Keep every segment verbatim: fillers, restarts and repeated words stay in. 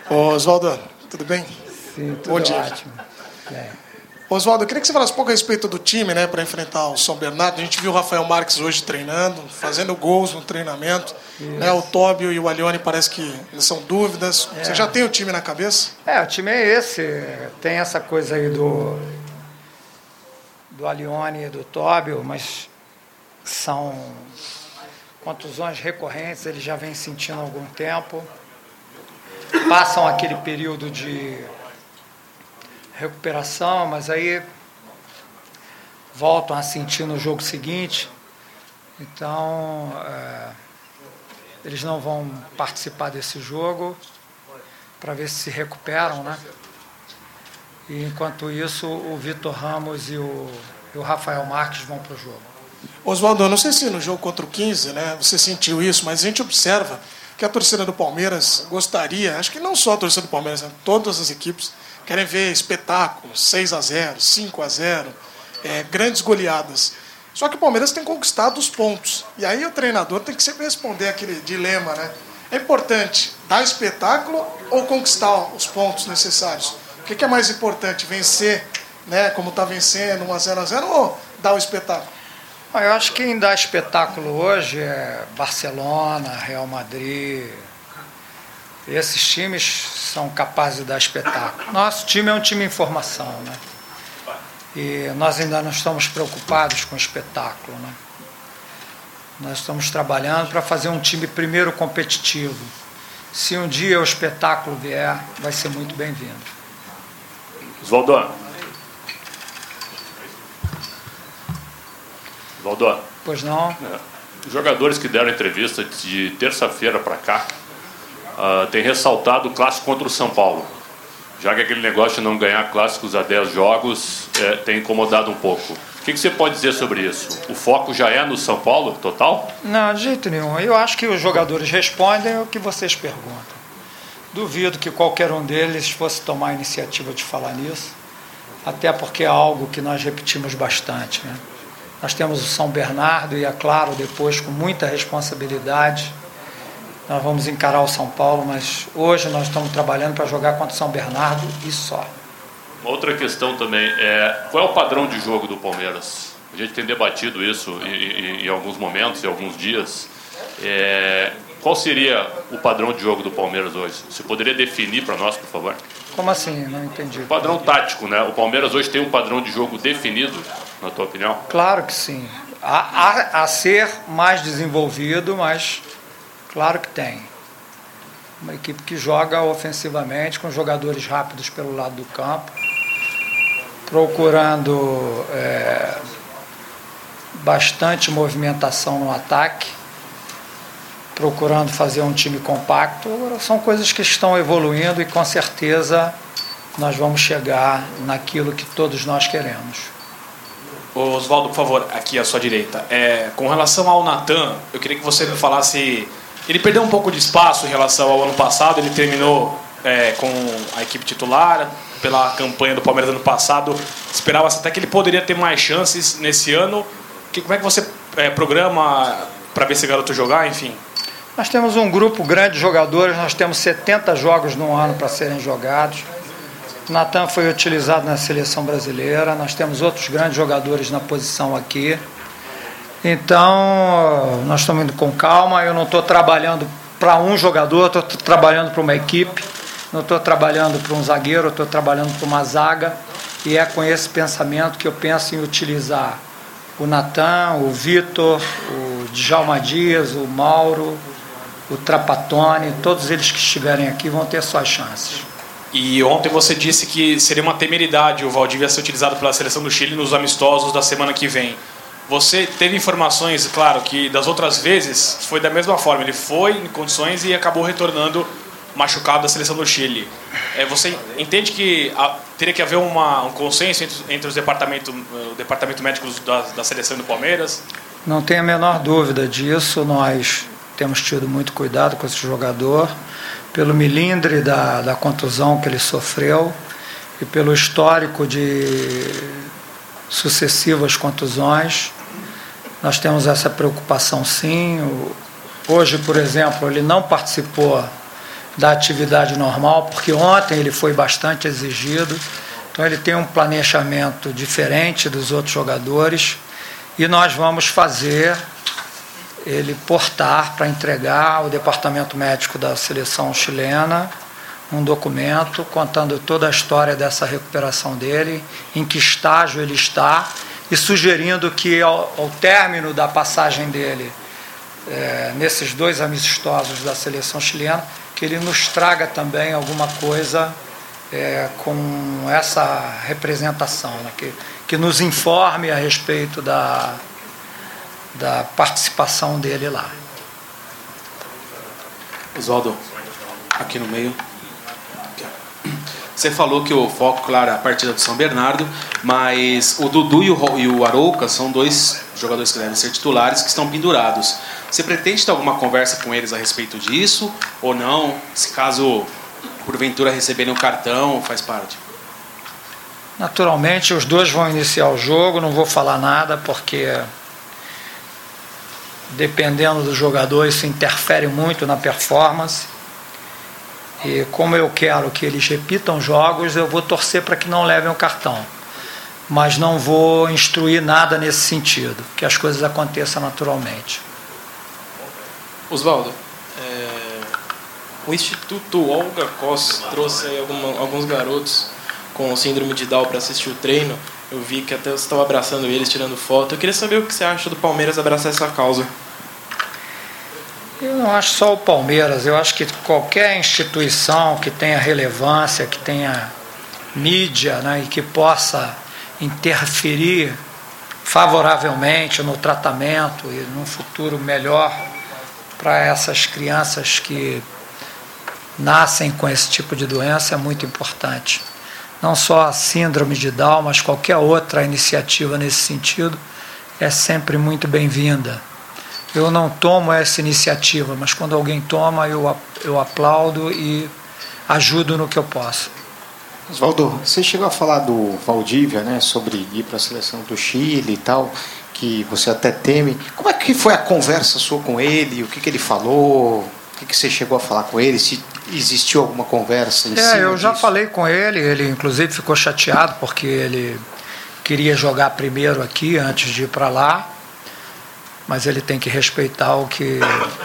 Ô, Oswaldo, tudo bem? Sim, tudo Bom dia. ótimo. Bem. Oswaldo, eu queria que você falasse um pouco a respeito do time, né, para enfrentar o São Bernardo. A gente viu o Rafael Marques hoje treinando, fazendo gols no treinamento. Né, o Tóbio e o Alione parece que eles são dúvidas. É. Você já tem o time na cabeça? É, o time é esse. Tem essa coisa aí do, do Alione e do Tóbio, mas são contusões recorrentes, eles já vêm sentindo há algum tempo. Passam aquele período de recuperação, mas aí voltam a sentir no jogo seguinte. Então, é, eles não vão participar desse jogo para ver se se recuperam, né? E enquanto isso, o Vitor Ramos e o, e o Rafael Marques vão para o jogo. Oswaldo, eu não sei se no jogo contra o quinze, né, você sentiu isso, mas a gente observa que a torcida do Palmeiras gostaria, acho que não só a torcida do Palmeiras, né, todas as equipes querem ver espetáculos, seis a zero, cinco a zero, é, grandes goleadas. Só que o Palmeiras tem conquistado os pontos. E aí o treinador tem que sempre responder aquele dilema, né? É importante dar espetáculo ou conquistar os pontos necessários? O que é mais importante? Vencer, né, como está vencendo, um a zero a zero, ou dar o espetáculo? Eu acho que quem dá espetáculo hoje é Barcelona, Real Madrid. Esses times são capazes de dar espetáculo. Nosso time é um time em formação, né? E nós ainda não estamos preocupados com o espetáculo, né? Nós estamos trabalhando para fazer um time primeiro competitivo. Se um dia o espetáculo vier, vai ser muito bem-vindo. Oswaldo. Oswaldo. Pois não? É. Os jogadores que deram entrevista de terça-feira para cá uh, têm ressaltado o clássico contra o São Paulo. Já que aquele negócio de não ganhar clássicos a dez jogos é, tem incomodado um pouco. O que, que você pode dizer sobre isso? O foco já é no São Paulo, total? Não, de jeito nenhum. Eu acho que os jogadores respondem o que vocês perguntam. Duvido que qualquer um deles fosse tomar a iniciativa de falar nisso, até porque é algo que nós repetimos bastante, né? Nós temos o São Bernardo e, é claro, depois, com muita responsabilidade, nós vamos encarar o São Paulo, mas hoje nós estamos trabalhando para jogar contra o São Bernardo e só. Uma outra questão também é, qual é o padrão de jogo do Palmeiras? A gente tem debatido isso em, em, em alguns momentos, em alguns dias. É, qual seria o padrão de jogo do Palmeiras hoje? Você poderia definir para nós, por favor? Como assim? Não entendi. O padrão tático, né? O Palmeiras hoje tem um padrão de jogo definido, na tua opinião? Claro que sim. A, a, a ser mais desenvolvido, mas claro que tem. Uma equipe que joga ofensivamente, com jogadores rápidos pelo lado do campo, procurando é, bastante movimentação no ataque, procurando fazer um time compacto. Agora, são coisas que estão evoluindo e com certeza nós vamos chegar naquilo que todos nós queremos. Ô, Oswaldo, por favor, aqui à sua direita. É, com relação ao Natan, eu queria que você me falasse... Ele perdeu um pouco de espaço em relação ao ano passado, ele terminou é, com a equipe titular, pela campanha do Palmeiras ano passado. Esperava-se até que ele poderia ter mais chances nesse ano. Que, como é que você é, programa para ver esse garoto jogar, enfim? Nós temos um grupo grande de jogadores, nós temos setenta jogos no ano para serem jogados. O Natan foi utilizado na seleção brasileira, nós temos outros grandes jogadores na posição aqui. Então, nós estamos indo com calma, eu não estou trabalhando para um jogador, estou trabalhando para uma equipe, não estou trabalhando para um zagueiro, estou trabalhando para uma zaga, e é com esse pensamento que eu penso em utilizar o Natan, o Vitor, o Djalma Dias, o Mauro, o Trapattoni, todos eles que estiverem aqui vão ter suas chances. E ontem você disse que seria uma temeridade o Valdívia ser utilizado pela seleção do Chile nos amistosos da semana que vem. Você teve informações, claro, que das outras vezes foi da mesma forma. Ele foi em condições e acabou retornando machucado da seleção do Chile. É, você entende que a, teria que haver uma, um consenso entre, entre os departamentos, o departamento médico da, da seleção do Palmeiras? Não tenho a menor dúvida disso. Nós temos tido muito cuidado com esse jogador, pelo milindre da, da contusão que ele sofreu e pelo histórico de sucessivas contusões. Nós temos essa preocupação, sim. Hoje, por exemplo, ele não participou da atividade normal, porque ontem ele foi bastante exigido, então ele tem um planejamento diferente dos outros jogadores e nós vamos fazer ele portar para entregar ao departamento médico da seleção chilena um documento contando toda a história dessa recuperação dele, em que estágio ele está e sugerindo que ao, ao término da passagem dele é, nesses dois amistosos da seleção chilena, que ele nos traga também alguma coisa é, com essa representação, né? que, que nos informe a respeito da, da participação dele lá. Oswaldo, aqui no meio. Você falou que o foco, claro, é a partida do São Bernardo, mas o Dudu e o, e o Arouca são dois jogadores que devem ser titulares, que estão pendurados. Você pretende ter alguma conversa com eles a respeito disso, ou não? Se caso, porventura, receberem um cartão, faz parte? Naturalmente, os dois vão iniciar o jogo, não vou falar nada, porque dependendo do jogador, isso interfere muito na performance. E como eu quero que eles repitam jogos, eu vou torcer para que não levem o cartão. Mas não vou instruir nada nesse sentido, que as coisas aconteçam naturalmente. Oswaldo, é, o Instituto Olga Cos trouxe aí alguma, alguns garotos com síndrome de Down para assistir o treino. Eu vi que até você estava abraçando eles, tirando foto. Eu queria saber o que você acha do Palmeiras abraçar essa causa. Eu não acho só o Palmeiras, eu acho que qualquer instituição que tenha relevância, que tenha mídia, né, e que possa interferir favoravelmente no tratamento e num futuro melhor para essas crianças que nascem com esse tipo de doença é muito importante. Não só a síndrome de Down, mas qualquer outra iniciativa nesse sentido é sempre muito bem-vinda. Eu não tomo essa iniciativa, mas quando alguém toma, eu, eu aplaudo e ajudo no que eu posso. Oswaldo, você chegou a falar do Valdívia, né, sobre ir para a seleção do Chile e tal, que você até teme. Como é que foi a conversa sua com ele? O que, que ele falou? O que, que você chegou a falar com ele? Se existiu alguma conversa em É, cima eu já disso? falei com ele, ele inclusive ficou chateado porque ele queria jogar primeiro aqui antes de ir para lá. Mas ele tem que respeitar o que,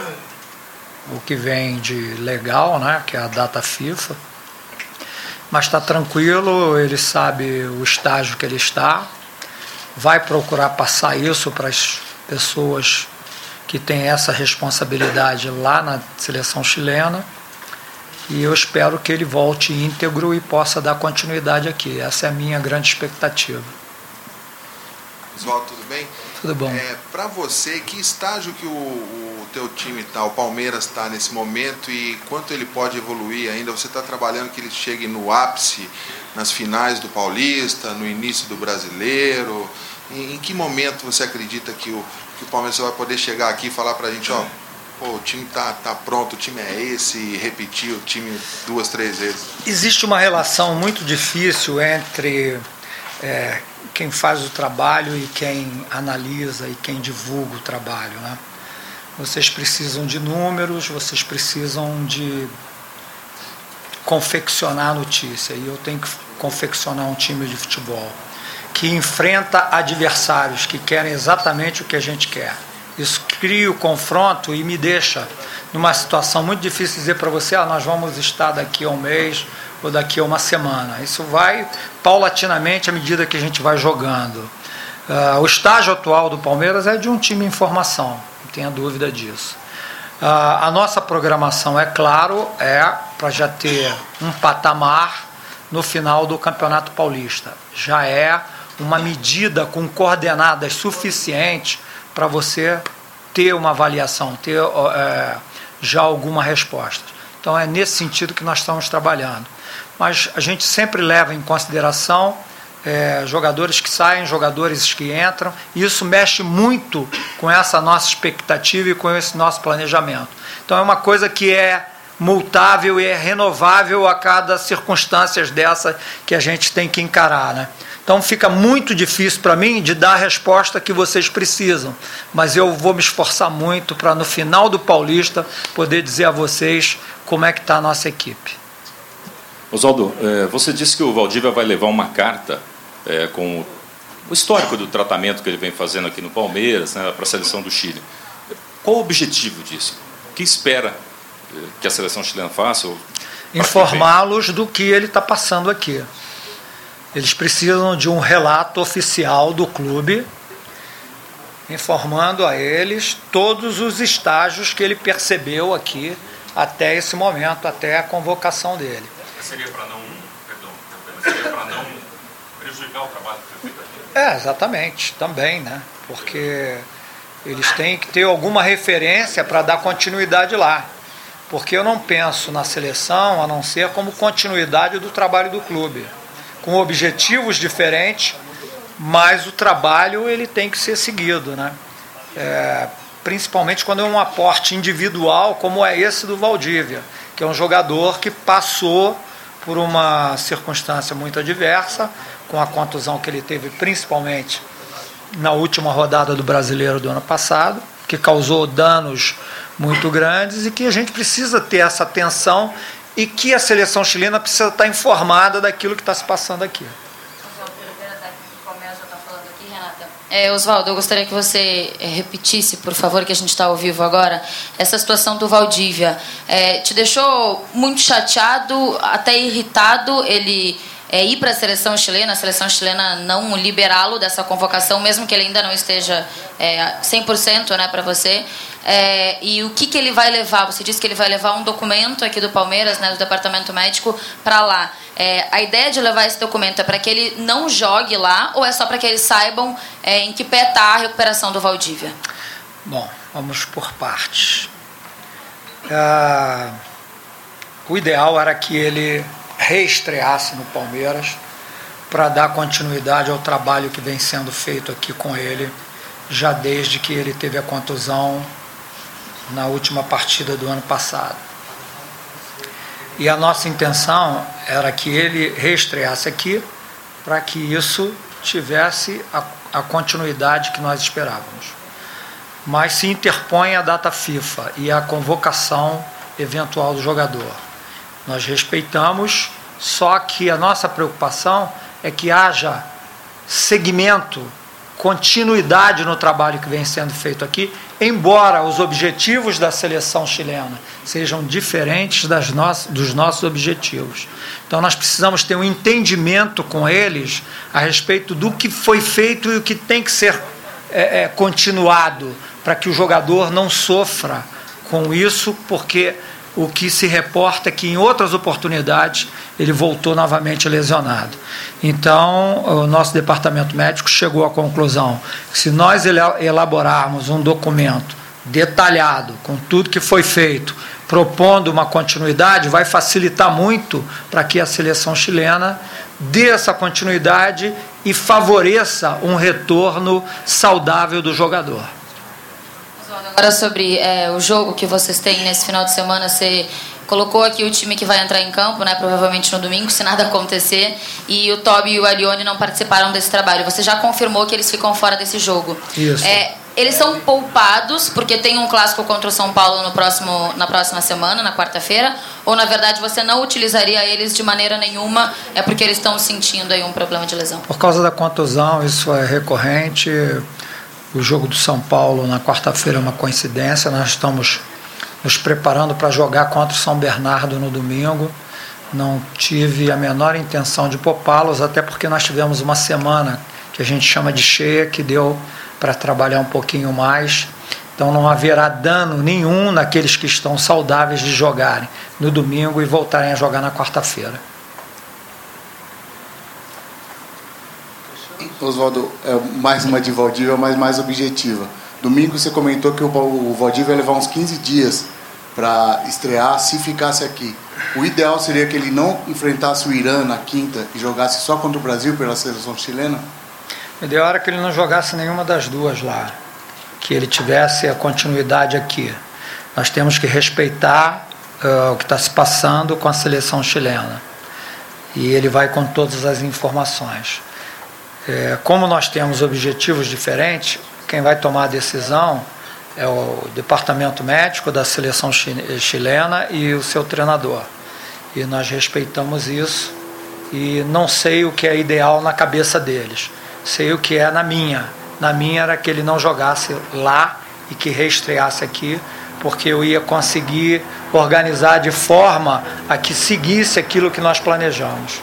o que vem de legal, né, que é a data FIFA. Mas está tranquilo, ele sabe o estágio que ele está, vai procurar passar isso para as pessoas que têm essa responsabilidade lá na seleção chilena, e eu espero que ele volte íntegro e possa dar continuidade aqui. Essa é a minha grande expectativa. Oswaldo, tudo bem? Tudo bom. É, para você, que estágio que o, o teu time está, o Palmeiras está nesse momento e quanto ele pode evoluir ainda? Você está trabalhando que ele chegue no ápice, nas finais do Paulista, no início do Brasileiro? Em, em que momento você acredita que o, que o Palmeiras vai poder chegar aqui e falar para a gente, ó, pô, o time tá, tá pronto, o time é esse, e repetir o time duas, três vezes? Existe uma relação muito difícil entre é, quem faz o trabalho e quem analisa e quem divulga o trabalho, né? Vocês precisam de números, vocês precisam de confeccionar a notícia, e eu tenho que confeccionar um time de futebol que enfrenta adversários que querem exatamente o que a gente quer. Isso cria o confronto e me deixa numa situação muito difícil dizer para você, ah, nós vamos estar daqui a um mês ou daqui a uma semana. Isso vai paulatinamente à medida que a gente vai jogando. Uh, o estágio atual do Palmeiras é de um time em formação, não tenha dúvida disso. Uh, a nossa programação, é claro, é para já ter um patamar no final do Campeonato Paulista. Já é uma medida com coordenadas suficientes para você ter uma avaliação, ter é, já alguma resposta. Então é nesse sentido que nós estamos trabalhando. Mas a gente sempre leva em consideração é, jogadores que saem, jogadores que entram, e isso mexe muito com essa nossa expectativa e com esse nosso planejamento. Então é uma coisa que é multável e é renovável a cada circunstâncias dessa que a gente tem que encarar, né? Então fica muito difícil para mim de dar a resposta que vocês precisam, mas eu vou me esforçar muito para no final do Paulista poder dizer a vocês como é que está a nossa equipe. Oswaldo, você disse que o Valdívia vai levar uma carta é, com o histórico do tratamento que ele vem fazendo aqui no Palmeiras, né, para a seleção do Chile. Qual o objetivo disso? O que espera que a seleção chilena faça? Informá-los do que ele está passando aqui. Eles precisam de um relato oficial do clube, informando a eles todos os estágios que ele percebeu aqui até esse momento, até a convocação dele. Seria para não, perdão, seria para não prejudicar o trabalho que foi feito aqui? É, exatamente, também, né? Porque eles têm que ter alguma referência para dar continuidade lá. Porque eu não penso na seleção a não ser como continuidade do trabalho do clube, com objetivos diferentes, mas o trabalho ele tem que ser seguido, né? É, principalmente quando é um aporte individual como é esse do Valdívia, que é um jogador que passou por uma circunstância muito adversa, com a contusão que ele teve principalmente na última rodada do Brasileiro do ano passado, que causou danos muito grandes e que a gente precisa ter essa atenção e que a seleção chilena precisa estar informada daquilo que está se passando aqui. É, Oswaldo, eu gostaria que você repetisse, por favor, que a gente está ao vivo agora, essa situação do Valdívia. É, te deixou muito chateado, até irritado ele é, ir para a seleção chilena, a seleção chilena não liberá-lo dessa convocação, mesmo que ele ainda não esteja é, cem por cento, né, para você. É, e o que, que ele vai levar? Você disse que ele vai levar um documento aqui do Palmeiras, né, do departamento médico, para lá. É, a ideia de levar esse documento é para que ele não jogue lá ou é só para que eles saibam é, em que pé está a recuperação do Valdívia? Bom, vamos por partes. Ah, o ideal era que ele reestreasse no Palmeiras para dar continuidade ao trabalho que vem sendo feito aqui com ele, já desde que ele teve a contusão na última partida do ano passado. E a nossa intenção era que ele reestreasse aqui para que isso tivesse a, a continuidade que nós esperávamos. Mas se interpõe a data FIFA e a convocação eventual do jogador. Nós respeitamos, só que a nossa preocupação é que haja segmento, continuidade no trabalho que vem sendo feito aqui, embora os objetivos da seleção chilena sejam diferentes das no- dos nossos objetivos. Então nós precisamos ter um entendimento com eles a respeito do que foi feito e o que tem que ser é, é, continuado, para que o jogador não sofra com isso, porque o que se reporta é que em outras oportunidades ele voltou novamente lesionado. Então, o nosso departamento médico chegou à conclusão que se nós elaborarmos um documento detalhado, com tudo que foi feito, propondo uma continuidade, vai facilitar muito para que a seleção chilena dê essa continuidade e favoreça um retorno saudável do jogador. Agora sobre é, o jogo que vocês têm nesse final de semana, você colocou aqui o time que vai entrar em campo, né, provavelmente no domingo, se nada acontecer, e o Toby e o Arione não participaram desse trabalho. Você já confirmou que eles ficam fora desse jogo. Isso. É, eles são poupados porque tem um clássico contra o São Paulo no próximo, na próxima semana, na quarta-feira, ou na verdade você não utilizaria eles de maneira nenhuma, é porque eles estão sentindo aí um problema de lesão? Por causa da contusão, isso é recorrente. O jogo do São Paulo na quarta-feira é uma coincidência. Nós estamos nos preparando para jogar contra o São Bernardo no domingo. Não tive a menor intenção de poupá-los, até porque nós tivemos uma semana que a gente chama de cheia, que deu para trabalhar um pouquinho mais. Então não haverá dano nenhum naqueles que estão saudáveis de jogarem no domingo e voltarem a jogar na quarta-feira. Oswaldo, é mais uma de Valdívia, mas mais objetiva. Domingo você comentou que o Valdívia ia levar uns quinze dias para estrear se ficasse aqui. O ideal seria que ele não enfrentasse o Irã na quinta e jogasse só contra o Brasil pela seleção chilena? O ideal era que ele não jogasse nenhuma das duas lá, que ele tivesse a continuidade aqui. Nós temos que respeitar uh, o que está se passando com a seleção chilena. E ele vai com todas as informações. É, como nós temos objetivos diferentes, quem vai tomar a decisão é o departamento médico da seleção chilena e o seu treinador. E nós respeitamos isso e não sei o que é ideal na cabeça deles. Sei o que é na minha. Na minha era que ele não jogasse lá e que reestreasse aqui, porque eu ia conseguir organizar de forma a que seguisse aquilo que nós planejamos.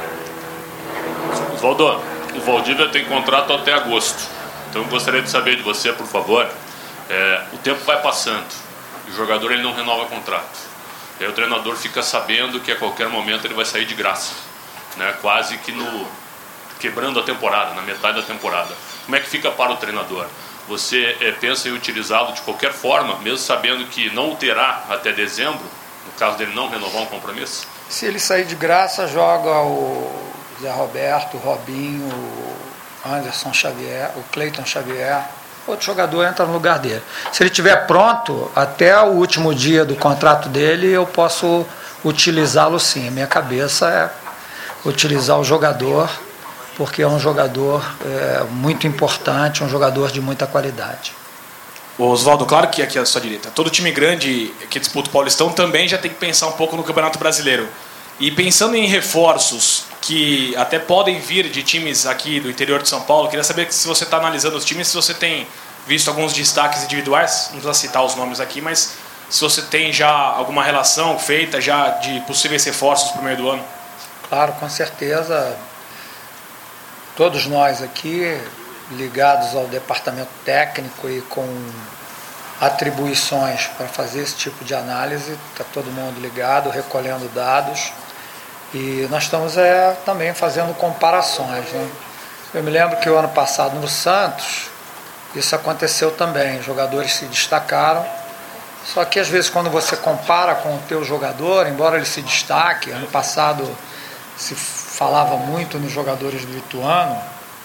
Oswaldo, o Valdívia tem contrato até agosto. Então eu gostaria de saber de você, por favor, é, o tempo vai passando, o jogador ele não renova contrato. E aí o treinador fica sabendo que a qualquer momento ele vai sair de graça, né? Quase que no quebrando a temporada, na metade da temporada. Como é que fica para o treinador? Você é, pensa em utilizá-lo de qualquer forma, mesmo sabendo que não o terá até dezembro, no caso dele não renovar um compromisso? Se ele sair de graça, joga o Zé Roberto, o Robinho, o Anderson Xavier, o Cleiton Xavier, outro jogador entra no lugar dele. Se ele estiver pronto, até o último dia do contrato dele, eu posso utilizá-lo sim. A minha cabeça é utilizar o jogador, porque é um jogador é, muito importante, um jogador de muita qualidade. Oswaldo, claro que aqui é a sua direita. Todo time grande que disputa o Paulistão também já tem que pensar um pouco no Campeonato Brasileiro. E pensando em reforços que até podem vir de times aqui do interior de São Paulo, queria saber se você está analisando os times, se você tem visto alguns destaques individuais, não precisa citar os nomes aqui, mas se você tem já alguma relação feita já de possíveis reforços para o meio do ano. Claro, com certeza. Todos nós aqui, ligados ao departamento técnico e com atribuições para fazer esse tipo de análise, está todo mundo ligado, recolhendo dados. E nós estamos é, também fazendo comparações, né? Eu me lembro que o ano passado no Santos, isso aconteceu também, jogadores se destacaram, só que às vezes quando você compara com o teu jogador, embora ele se destaque, ano passado se falava muito nos jogadores do Ituano,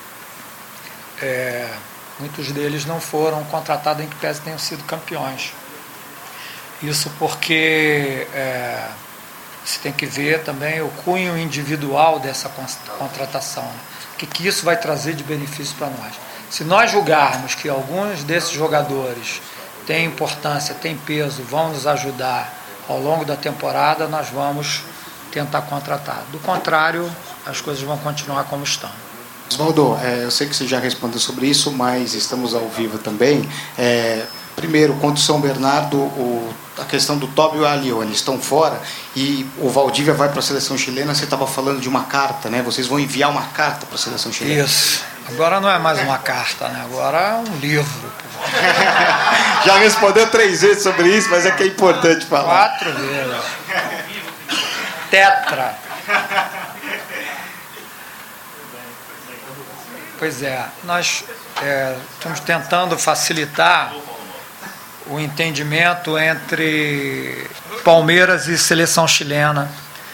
é, muitos deles não foram contratados em que pese tenham sido campeões. Isso porque... É, você tem que ver também o cunho individual dessa contratação, né? O que, que isso vai trazer de benefício para nós. Se nós julgarmos que alguns desses jogadores têm importância, têm peso, vão nos ajudar ao longo da temporada, nós vamos tentar contratar. Do contrário, as coisas vão continuar como estão. Oswaldo, é, eu sei que você já respondeu sobre isso, mas estamos ao vivo também. É, primeiro, contra o São Bernardo, o, a questão do Tobi e o Alione estão fora e o Valdívia vai para a seleção chilena. Você estava falando de uma carta, né? Vocês vão enviar uma carta para a seleção chilena. Isso. Agora não é mais uma carta, né? Agora é um livro. Já respondeu três vezes sobre isso, mas é que é importante falar. Quatro vezes. Tetra. Pois é, nós é, estamos tentando facilitar o entendimento entre Palmeiras e seleção chilena,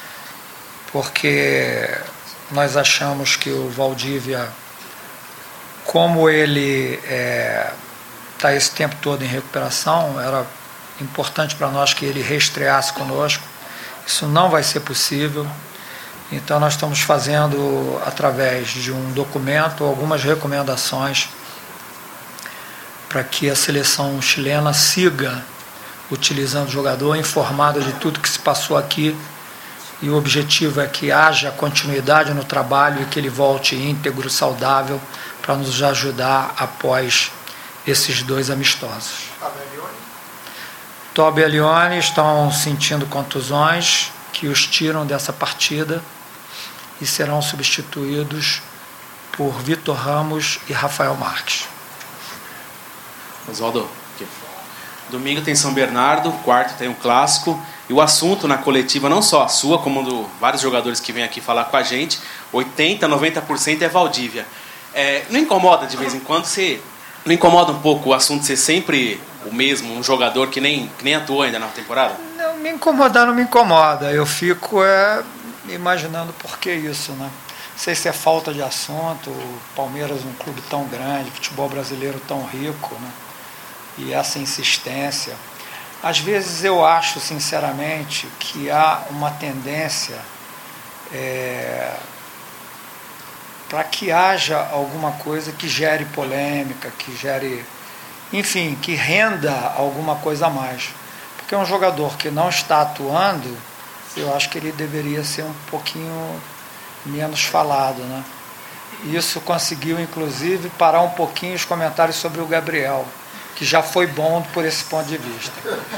porque nós achamos que o Valdívia, como ele está é, esse tempo todo em recuperação, era importante para nós que ele reestreasse conosco. Isso não vai ser possível. Então nós estamos fazendo, através de um documento, algumas recomendações para que a seleção chilena siga utilizando o jogador, informado de tudo que se passou aqui, e o objetivo é que haja continuidade no trabalho e que ele volte íntegro, saudável, para nos ajudar após esses dois amistosos. Tobi e Alione estão sentindo contusões que os tiram dessa partida e serão substituídos por Vitor Ramos e Rafael Marques. Oswaldo, domingo tem São Bernardo, quarto tem um clássico, e o assunto na coletiva, não só a sua, como do vários jogadores que vêm aqui falar com a gente, oitenta, noventa por cento é Valdívia. É, não incomoda de vez em quando, você, não incomoda um pouco o assunto ser sempre o mesmo, um jogador que nem, que nem atuou ainda na temporada? Não, me incomodar não me incomoda, eu fico é, imaginando por que isso, né? Não sei se é falta de assunto, o Palmeiras um clube tão grande, futebol brasileiro tão rico, né? E essa insistência. Às vezes eu acho, sinceramente, que há uma tendência é, para que haja alguma coisa que gere polêmica, que gere, enfim, que renda alguma coisa a mais. Porque um jogador que não está atuando, eu acho que ele deveria ser um pouquinho menos falado, né? Isso conseguiu, inclusive, parar um pouquinho os comentários sobre o Gabriel, que já foi bom por esse ponto de vista.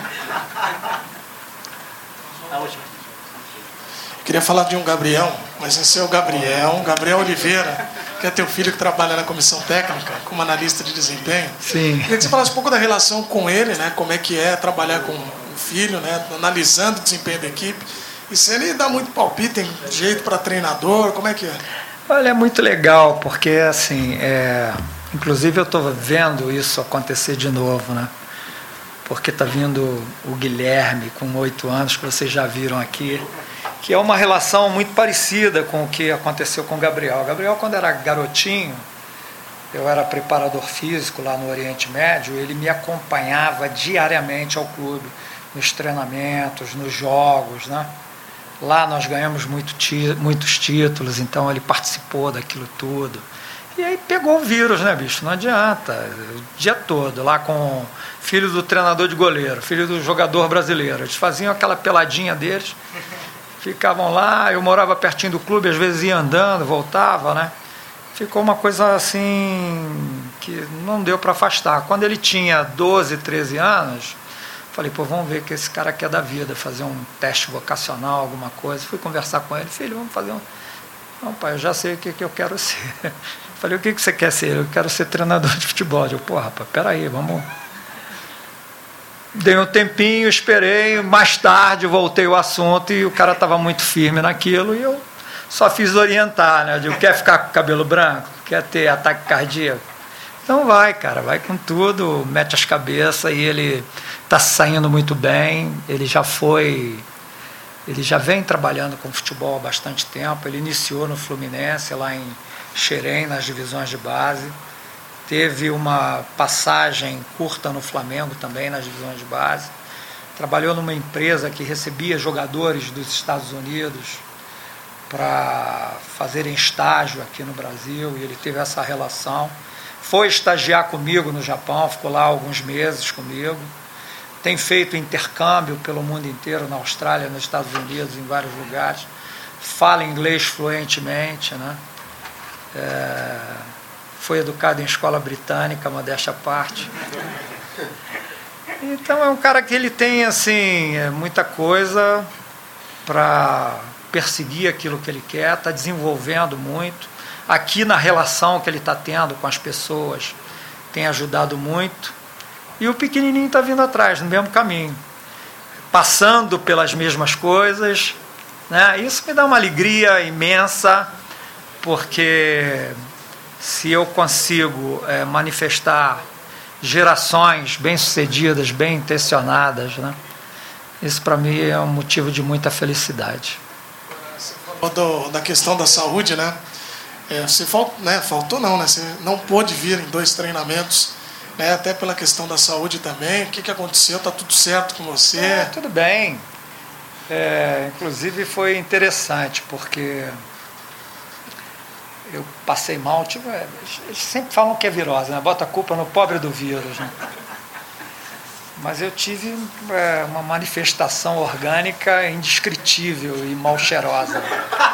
Eu queria falar de um Gabriel, mas esse é o Gabriel, Gabriel Oliveira, que é teu filho que trabalha na comissão técnica, como analista de desempenho. Sim. Queria que você falasse um pouco da relação com ele, né? Como é que é trabalhar com o filho, né? Analisando o desempenho da equipe. E se ele dá muito palpite, tem jeito para treinador, como é que é? Olha, é muito legal, porque assim, é... inclusive eu estou vendo isso acontecer de novo, né? Porque está vindo o Guilherme com oito anos, que vocês já viram aqui, que é uma relação muito parecida com o que aconteceu com o Gabriel. O Gabriel, quando era garotinho, eu era preparador físico lá no Oriente Médio, ele me acompanhava diariamente ao clube, nos treinamentos, nos jogos, né? Lá nós ganhamos muito tí- muitos títulos, então ele participou daquilo tudo. E aí pegou o vírus, né, bicho? Não adianta. O dia todo, lá com filho do treinador de goleiro, filho do jogador brasileiro. Eles faziam aquela peladinha deles, ficavam lá, eu morava pertinho do clube, às vezes ia andando, voltava, né? Ficou uma coisa assim que não deu para afastar. Quando ele tinha doze, treze anos, falei, pô, vamos ver o que esse cara quer da vida, fazer um teste vocacional, alguma coisa. Fui conversar com ele, filho, vamos fazer um... Não, pai, eu já sei o que, que eu quero ser. Falei, o que, que você quer ser? Eu quero ser treinador de futebol. Eu, pô, rapaz, peraí, vamos... Dei um tempinho, esperei, mais tarde voltei o assunto e o cara estava muito firme naquilo e eu só fiz orientar, né? Eu digo, quer ficar com o cabelo branco? Quer ter ataque cardíaco? Então vai, cara, vai com tudo, mete as cabeças e ele está saindo muito bem, ele já foi... Ele já vem trabalhando com futebol há bastante tempo, ele iniciou no Fluminense, lá em Xerém, nas divisões de base, teve uma passagem curta no Flamengo também, nas divisões de base, trabalhou numa empresa que recebia jogadores dos Estados Unidos para fazerem estágio aqui no Brasil, e ele teve essa relação, foi estagiar comigo no Japão, ficou lá alguns meses comigo, tem feito intercâmbio pelo mundo inteiro, na Austrália, nos Estados Unidos, em vários lugares, fala inglês fluentemente, né? É, foi educado em escola britânica, modéstia à parte. Então é um cara que ele tem assim, muita coisa para perseguir aquilo que ele quer, está desenvolvendo muito. Aqui na relação que ele está tendo com as pessoas, tem ajudado muito. E o pequenininho está vindo atrás, no mesmo caminho, passando pelas mesmas coisas, né? Isso me dá uma alegria imensa, porque se eu consigo é, manifestar gerações bem-sucedidas, bem-intencionadas, né? Isso para mim é um motivo de muita felicidade. Você falou do, da questão da saúde, né? É, você faltou, né? Faltou não, né? Você não pôde vir em dois treinamentos, né, até pela questão da saúde também. O que, que aconteceu? Está tudo certo com você? É, tudo bem. É, inclusive foi interessante, porque eu passei mal. Tive, eles sempre falam que é virose, né? Bota a culpa no pobre do vírus, né? Mas eu tive é, uma manifestação orgânica indescritível e mal cheirosa.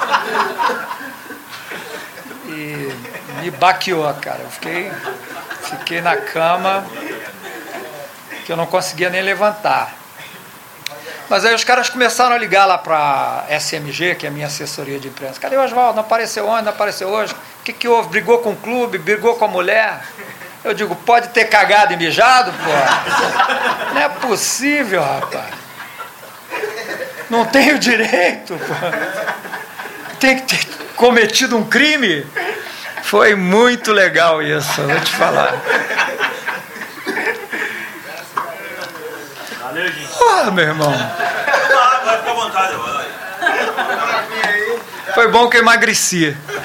E me baqueou, cara. Eu fiquei... Fiquei na cama, que eu não conseguia nem levantar. Mas aí os caras começaram a ligar lá para a S M G, que é a minha assessoria de imprensa. Cadê o Oswaldo? Não apareceu ontem, não apareceu hoje. O que, que houve? Brigou com o clube? Brigou com a mulher? Eu digo, pode ter cagado e mijado, pô? Não é possível, rapaz. Não tenho direito, pô. Tem que ter cometido um crime. Foi muito legal isso, vou te falar. Valeu, gente. Ah, meu irmão. Vai ficar à vontade, vai. Foi bom que eu emagreci.